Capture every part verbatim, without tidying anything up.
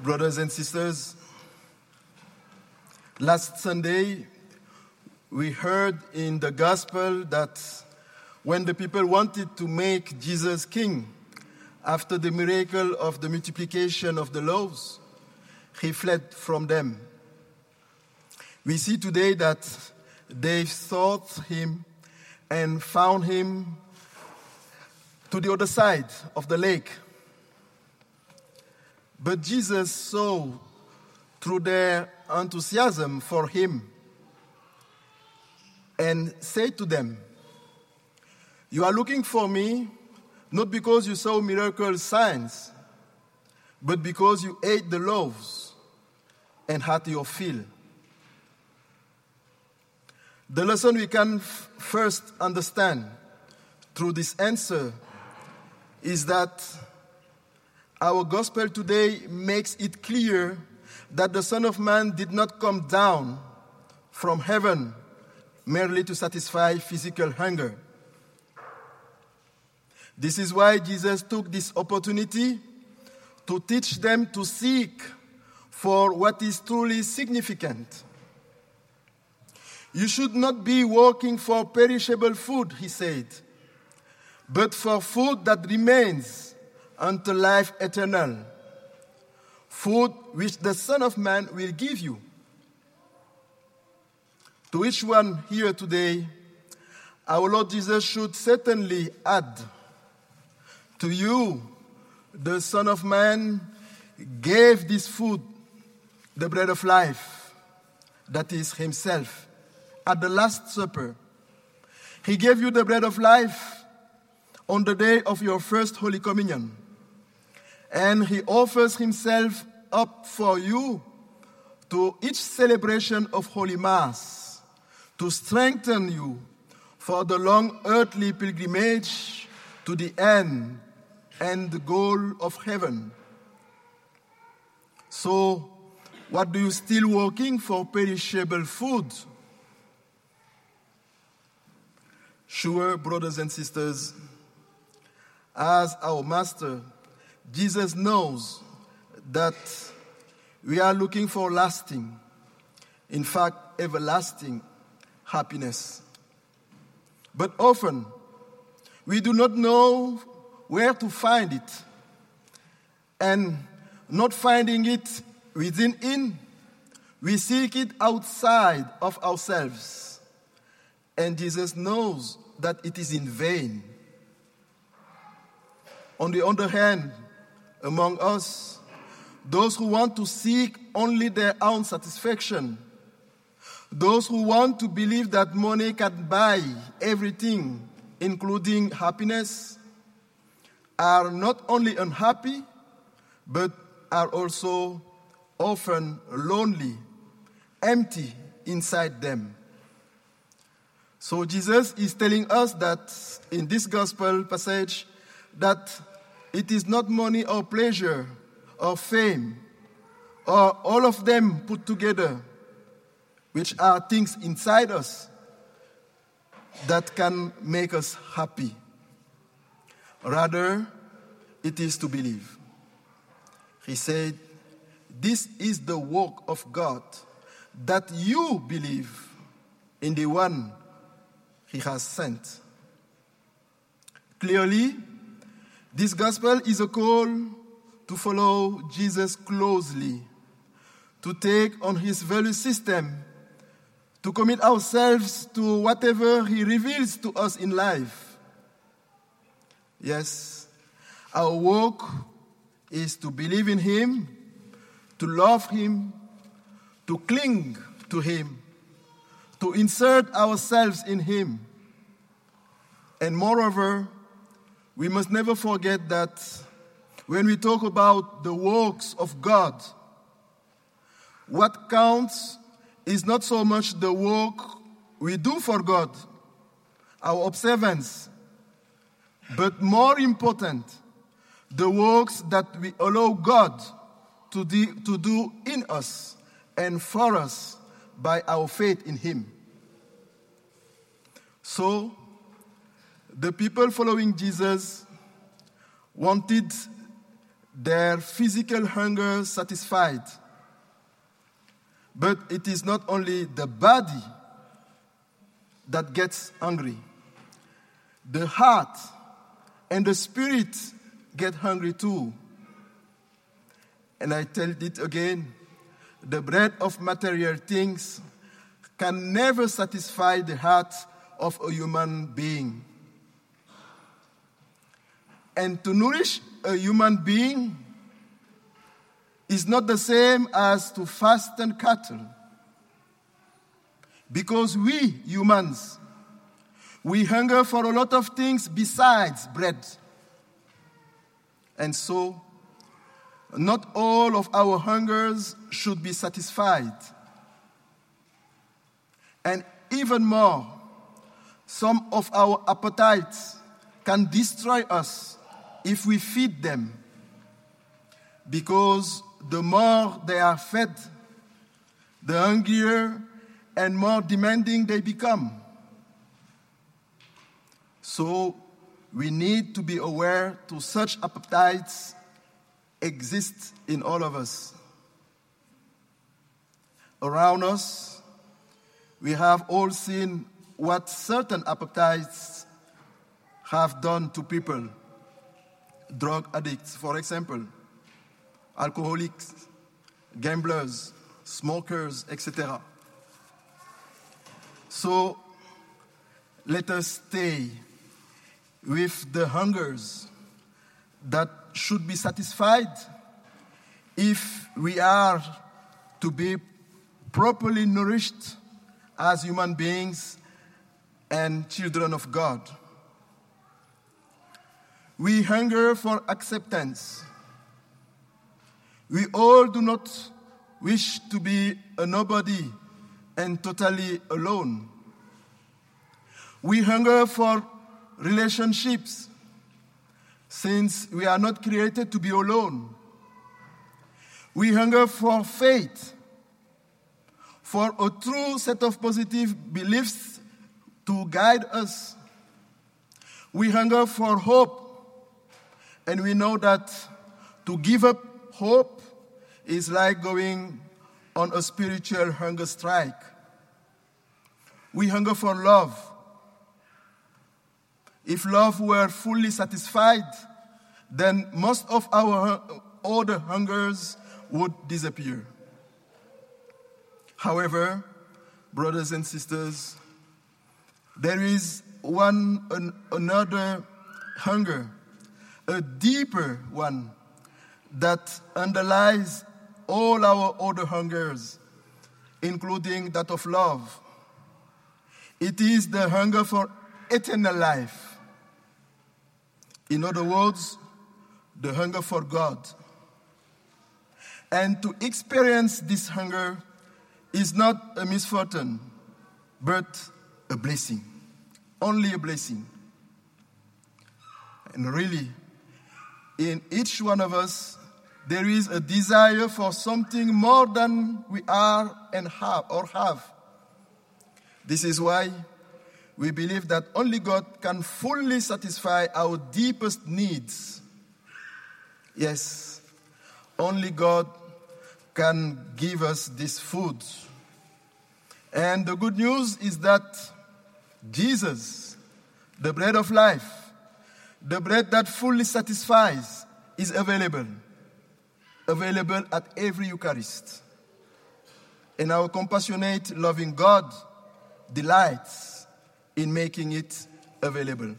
Brothers and sisters, last Sunday we heard in the gospel that when the people wanted to make Jesus king after the miracle of the multiplication of the loaves, he fled from them. We see today that they sought him and found him to the other side of the lake. But Jesus saw through their enthusiasm for him and said to them, "You are looking for me not because you saw miracle signs, but because you ate the loaves and had your fill." The lesson we can f- first understand through this answer is that our gospel today makes it clear that the Son of Man did not come down from heaven merely to satisfy physical hunger. This is why Jesus took this opportunity to teach them to seek for what is truly significant. You should not be working for perishable food, he said, but for food that remains unto life eternal, food which the Son of Man will give you. To each one here today, our Lord Jesus should certainly add, to you, the Son of Man gave this food, the bread of life, that is himself, at the Last Supper. He gave you the bread of life on the day of your first Holy Communion. And he offers himself up for you to each celebration of Holy Mass to strengthen you for the long earthly pilgrimage to the end and the goal of heaven. So, what do you still working for perishable food? Sure, brothers and sisters, as our Master, Jesus knows that we are looking for lasting, in fact, everlasting happiness. But often, we do not know where to find it. And not finding it within in, we seek it outside of ourselves. And Jesus knows that it is in vain. On the other hand, among us, those who want to seek only their own satisfaction, those who want to believe that money can buy everything, including happiness, are not only unhappy, but are also often lonely, empty inside them. So Jesus is telling us that in this gospel passage that it is not money or pleasure or fame or all of them put together, which are things inside us that can make us happy. Rather, it is to believe. He said, "This is the work of God, that you believe in the one he has sent." Clearly, this gospel is a call to follow Jesus closely, to take on his value system, to commit ourselves to whatever he reveals to us in life. Yes, our work is to believe in him, to love him, to cling to him, to insert ourselves in him. And moreover, we must never forget that when we talk about the works of God, what counts is not so much the work we do for God, our observance, but more important, the works that we allow God to do, to do in us and for us by our faith in him. So, the people following Jesus wanted their physical hunger satisfied. But it is not only the body that gets hungry. The heart and the spirit get hungry too. And I tell it again, the bread of material things can never satisfy the heart of a human being. And to nourish a human being is not the same as to fasten cattle. Because we, humans, we hunger for a lot of things besides bread. And so, not all of our hungers should be satisfied. And even more, some of our appetites can destroy us if we feed them, because the more they are fed, the hungrier and more demanding they become. So we need to be aware to such appetites exist in all of us. Around us, we have all seen what certain appetites have done to people. Drug addicts, for example, alcoholics, gamblers, smokers, et cetera. So let us stay with the hungers that should be satisfied if we are to be properly nourished as human beings and children of God. We hunger for acceptance. We all do not wish to be a nobody and totally alone. We hunger for relationships, since we are not created to be alone. We hunger for faith, for a true set of positive beliefs to guide us. We hunger for hope, and we know that to give up hope is like going on a spiritual hunger strike. We hunger for love. If love were fully satisfied, then most of our other hungers would disappear. However, brothers and sisters, there is one an, another hunger, a deeper one, that underlies all our other hungers, including that of love. It is the hunger for eternal life. In other words, the hunger for God. And to experience this hunger is not a misfortune, but a blessing. Only a blessing. And really, in each one of us, there is a desire for something more than we are and have or have. This is why we believe that only God can fully satisfy our deepest needs. Yes, only God can give us this food. And the good news is that Jesus, the bread of life, the bread that fully satisfies, is available. Available at every Eucharist. And our compassionate, loving God delights in making it available.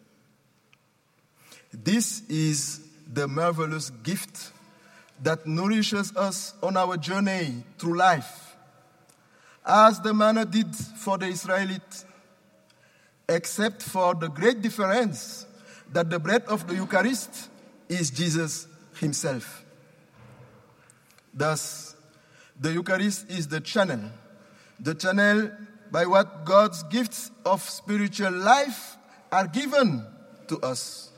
This is the marvelous gift that nourishes us on our journey through life, as the manna did for the Israelites, except for the great difference that the bread of the Eucharist is Jesus himself. Thus, the Eucharist is the channel, the channel by what God's gifts of spiritual life are given to us.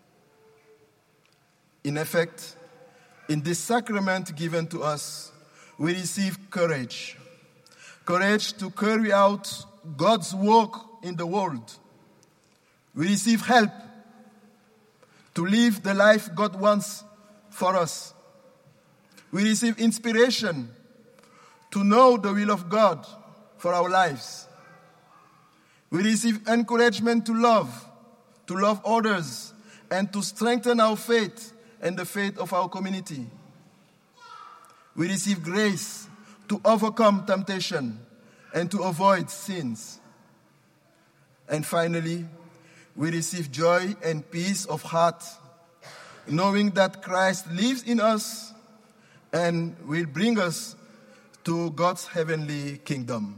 In effect, in this sacrament given to us, we receive courage. Courage to carry out God's work in the world. We receive help to live the life God wants for us. We receive inspiration to know the will of God for our lives. We receive encouragement to love, to love others, and to strengthen our faith and the faith of our community. We receive grace to overcome temptation and to avoid sins. And finally, we receive joy and peace of heart, knowing that Christ lives in us and will bring us to God's heavenly kingdom.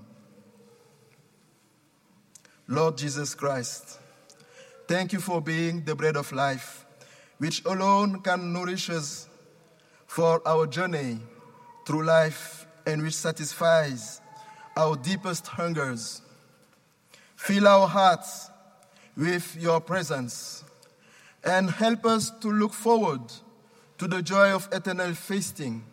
Lord Jesus Christ, thank you for being the bread of life, which alone can nourish us for our journey through life and which satisfies our deepest hungers. Fill our hearts with your presence and help us to look forward to the joy of eternal feasting.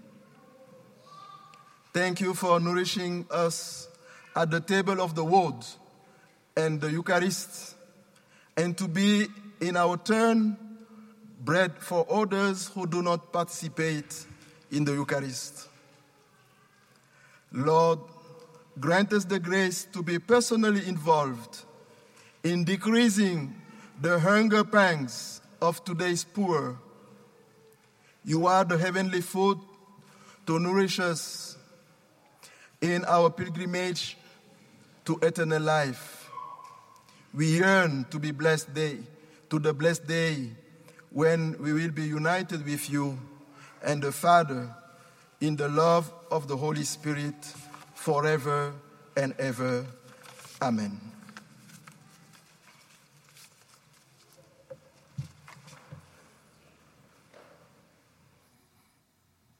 Thank you for nourishing us at the table of the word and the Eucharist, and to be in our turn bread for others who do not participate in the Eucharist. Lord, grant us the grace to be personally involved in decreasing the hunger pangs of today's poor. You are the heavenly food to nourish us in our pilgrimage to eternal life. We yearn to be blessed day, to the blessed day when we will be united with you and the Father in the love of the Holy Spirit forever and ever. Amen.